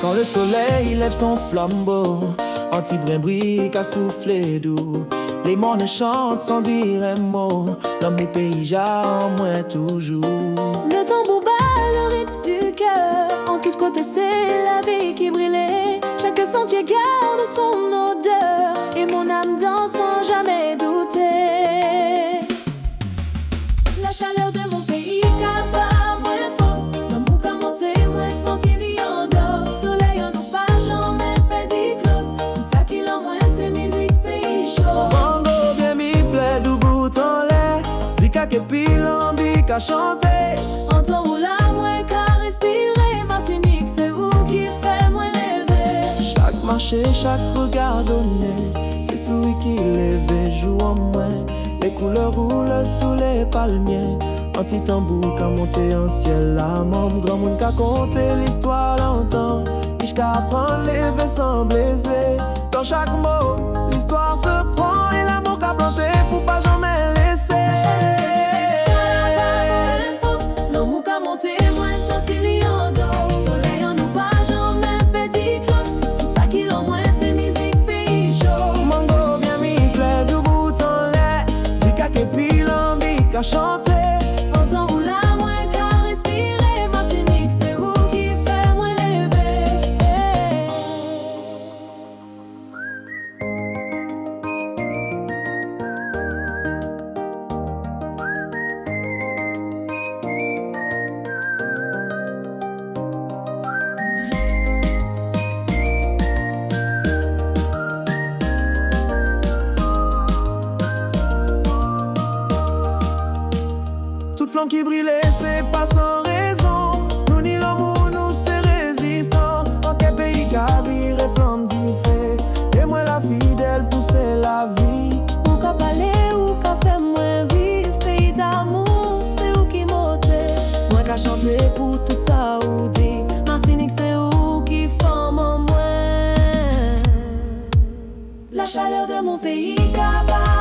Quand le soleil lève son flambeau, un petit brin brille qu'à souffler doux. Les mornes chantent sans dire un mot, dans mon pays j'ai en moins toujours. Le tambour bat le rythme du cœur, en tous côtés c'est la vie qui brûlait. Chaque sentier garde son odeur, et mon âme danse sans jamais douter. La chaleur de mon pays capable, moins force, l'amour qu'a monté, moins senti lion d'or. Soleil en nous pas jamais pédi close, tout ça qui l'en moins c'est musique pays chaud. Mango bien mi fleur du bout en lait, Zika que pile en bic à chanter. En temps où la moins qu'à respirer, Martinique c'est où qui fait moins lever. Chaque marché, chaque regard donné, c'est celui qui lève joue en moins. Les couleurs roulent sous les palmiers, un petit tambour qu'a monté en ciel. La môme grand monde qu'a compté l'histoire longtemps, jusqu'à apprendre les sans blesser. Dans chaque mot, l'histoire se prend et l'amour qu'a planté pour pas jamais laisser. L'amour qu'a monté, moins senti lion d'or. Soleil en nous pas jamais pédi close, tout ça qui l'en moins c'est musique pays chaud. Mango bien mi fleur du bout en lait, Zika que pile en bic à chanter. En temps où la moins qu'à respirer, Martinique c'est où qui fait moins lever. Toute flamme qui brûlait, c'est pas sans raison. Nous ni l'amour, nous c'est résistant. En quel pays qu'a viré flamme d'y fait, et moi la fidèle pousser la vie. Ou qu'a parlé, ou qu'a fait moins vivre. Pays d'amour, c'est où qui monte. Moi qu'a chanté pour tout ça ou dit. Martinique c'est où qui forme en moi. La chaleur de mon pays capable.